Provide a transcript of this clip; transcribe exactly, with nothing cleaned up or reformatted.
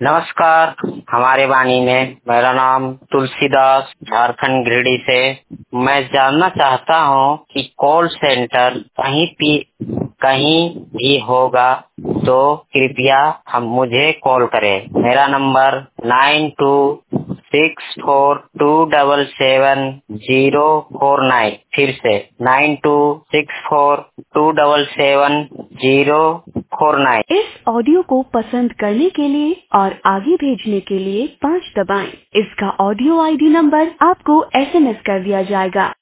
नमस्कार। हमारे वाणी में मेरा नाम तुलसीदास, झारखंड गिरिडीह से। मैं जानना चाहता हूँ कि कॉल सेंटर कहीं भी कहीं भी होगा तो कृपया हम मुझे कॉल करें। मेरा number nine two six four two double seven zero four nine. फिर से nine two six four two double seven zero four nine. इस ऑडियो को पसंद करने के लिए और आगे भेजने के लिए पाँच दबाएं। इसका ऑडियो आईडी नंबर आपको एसएमएस कर दिया जाएगा।